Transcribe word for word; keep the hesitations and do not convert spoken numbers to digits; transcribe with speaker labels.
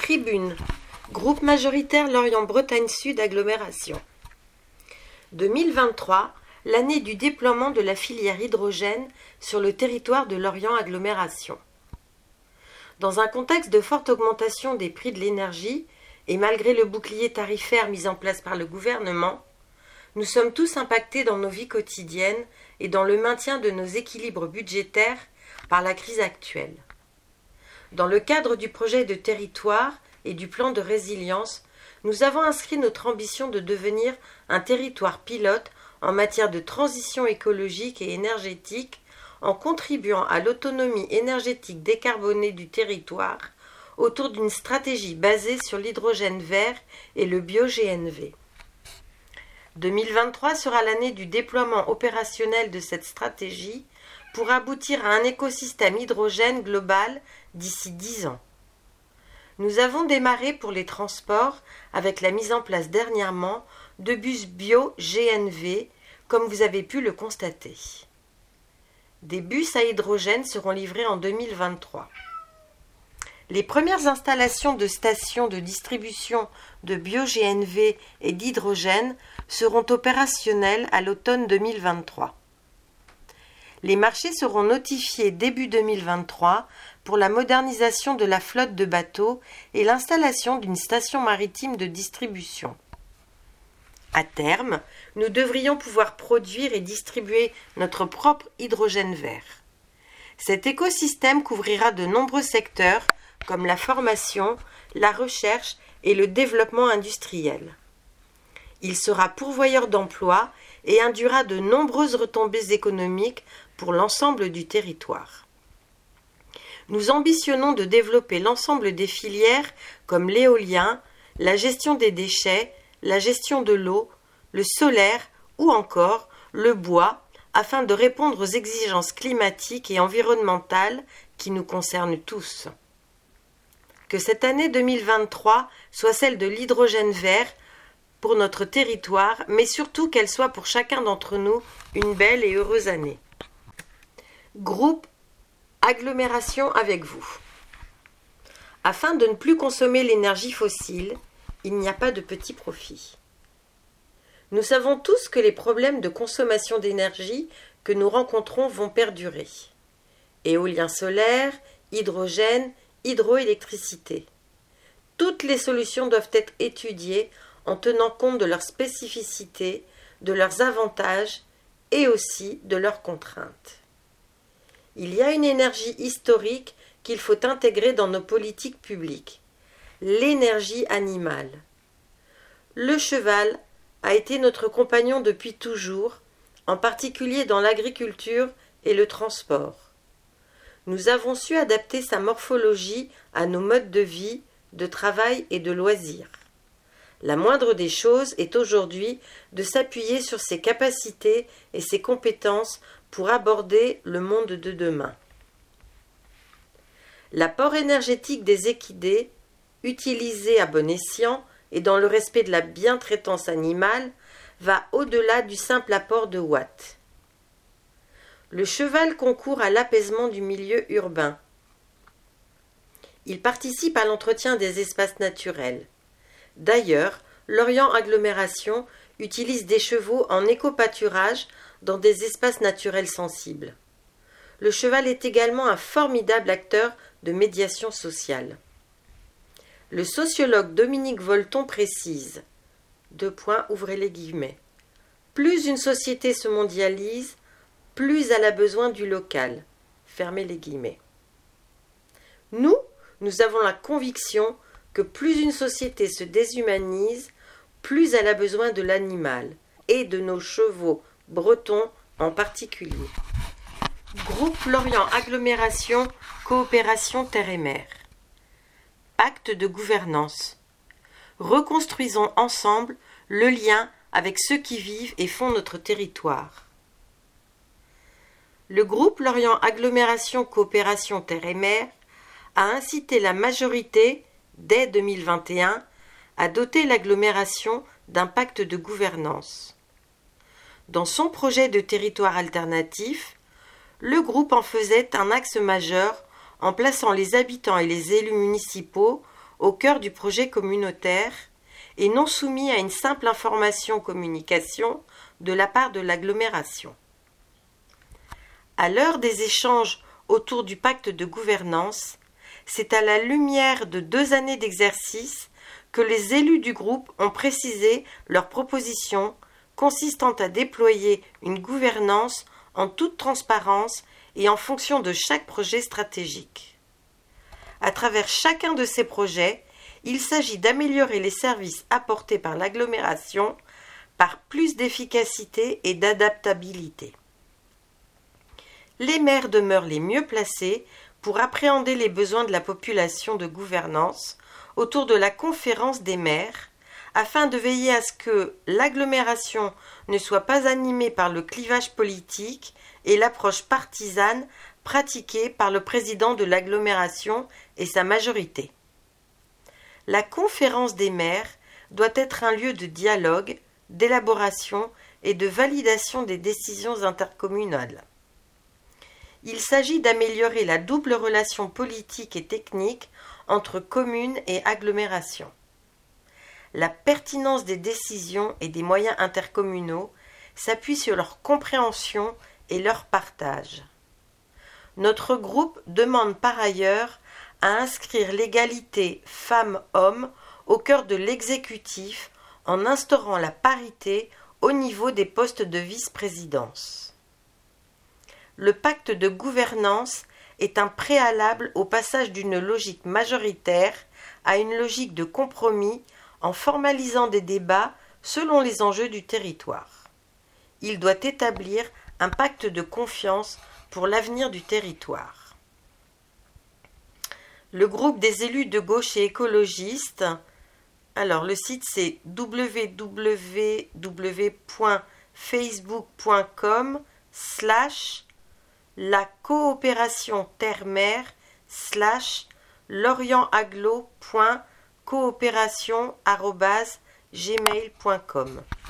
Speaker 1: Tribune, groupe majoritaire Lorient-Bretagne Sud Agglomération. deux mille vingt-trois, l'année du déploiement de la filière hydrogène sur le territoire de Lorient Agglomération. Dans un contexte de forte augmentation des prix de l'énergie, et malgré le bouclier tarifaire mis en place par le gouvernement, nous sommes tous impactés dans nos vies quotidiennes et dans le maintien de nos équilibres budgétaires par la crise actuelle. Dans le cadre du projet de territoire et du plan de résilience, nous avons inscrit notre ambition de devenir un territoire pilote en matière de transition écologique et énergétique en contribuant à l'autonomie énergétique décarbonée du territoire autour d'une stratégie basée sur l'hydrogène vert et le bio-G N V. deux mille vingt-trois sera l'année du déploiement opérationnel de cette stratégie pour aboutir à un écosystème hydrogène global d'ici dix ans. Nous avons démarré pour les transports avec la mise en place dernièrement de bus bio-G N V, comme vous avez pu le constater. Des bus à hydrogène seront livrés en deux mille vingt-trois. Les premières installations de stations de distribution de bio-G N V et d'hydrogène seront opérationnelles à l'automne deux mille vingt-trois. Les marchés seront notifiés début deux mille vingt-trois pour la modernisation de la flotte de bateaux et l'installation d'une station maritime de distribution. À terme, nous devrions pouvoir produire et distribuer notre propre hydrogène vert. Cet écosystème couvrira de nombreux secteurs comme la formation, la recherche et le développement industriel. Il sera pourvoyeur d'emplois et induira de nombreuses retombées économiques pour l'ensemble du territoire. Nous ambitionnons de développer l'ensemble des filières comme l'éolien, la gestion des déchets, la gestion de l'eau, le solaire ou encore le bois afin de répondre aux exigences climatiques et environnementales qui nous concernent tous. Que cette année deux mille vingt-trois soit celle de l'hydrogène vert pour notre territoire, mais surtout qu'elle soit pour chacun d'entre nous une belle et heureuse année. Groupe Agglomération avec vous. Afin de ne plus consommer l'énergie fossile, il n'y a pas de petit profit. Nous savons tous que les problèmes de consommation d'énergie que nous rencontrons vont perdurer. Éolien solaire, hydrogène, hydroélectricité. Toutes les solutions doivent être étudiées en tenant compte de leurs spécificités, de leurs avantages et aussi de leurs contraintes. Il y a une énergie historique qu'il faut intégrer dans nos politiques publiques, l'énergie animale. Le cheval a été notre compagnon depuis toujours, en particulier dans l'agriculture et le transport. Nous avons su adapter sa morphologie à nos modes de vie, de travail et de loisirs. La moindre des choses est aujourd'hui de s'appuyer sur ses capacités et ses compétences pour aborder le monde de demain. L'apport énergétique des équidés, utilisé à bon escient et dans le respect de la bientraitance animale, va au-delà du simple apport de watts. Le cheval concourt à l'apaisement du milieu urbain. Il participe à l'entretien des espaces naturels. D'ailleurs, Lorient Agglomération utilise des chevaux en éco-pâturage dans des espaces naturels sensibles. Le cheval est également un formidable acteur de médiation sociale. Le sociologue Dominique Volton précise, deux points, ouvrez les guillemets, plus une société se mondialise, plus elle a besoin du local, fermez les guillemets. Nous, nous avons la conviction que plus une société se déshumanise, plus elle a besoin de l'animal, et de nos chevaux bretons en particulier. Groupe Lorient Agglomération, Coopération Terre et Mer. Pacte de gouvernance. Reconstruisons ensemble le lien avec ceux qui vivent et font notre territoire. Le groupe Lorient Agglomération, Coopération Terre et Mer a incité la majorité, dès deux mille vingt et un, à doter l'agglomération d'un pacte de gouvernance. Dans son projet de territoire alternatif, le groupe en faisait un axe majeur en plaçant les habitants et les élus municipaux au cœur du projet communautaire et non soumis à une simple information-communication de la part de l'agglomération. À l'heure des échanges autour du pacte de gouvernance, c'est à la lumière de deux années d'exercice que les élus du groupe ont précisé leurs propositions consistant à déployer une gouvernance en toute transparence et en fonction de chaque projet stratégique. À travers chacun de ces projets, il s'agit d'améliorer les services apportés par l'agglomération par plus d'efficacité et d'adaptabilité. Les maires demeurent les mieux placés pour appréhender les besoins de la population de gouvernance autour de la conférence des maires, afin de veiller à ce que l'agglomération ne soit pas animée par le clivage politique et l'approche partisane pratiquée par le président de l'agglomération et sa majorité. La conférence des maires doit être un lieu de dialogue, d'élaboration et de validation des décisions intercommunales. Il s'agit d'améliorer la double relation politique et technique entre communes et agglomération. La pertinence des décisions et des moyens intercommunaux s'appuie sur leur compréhension et leur partage. Notre groupe demande par ailleurs à inscrire l'égalité femmes-hommes au cœur de l'exécutif en instaurant la parité au niveau des postes de vice-présidence. Le pacte de gouvernance est un préalable au passage d'une logique majoritaire à une logique de compromis en formalisant des débats selon les enjeux du territoire. Il doit établir un pacte de confiance pour l'avenir du territoire. Le groupe des élus de gauche et écologistes, alors le site c'est w w w point facebook point com slash la coopération terre-mer slash lorientaglo point coopération arobase gmail point com.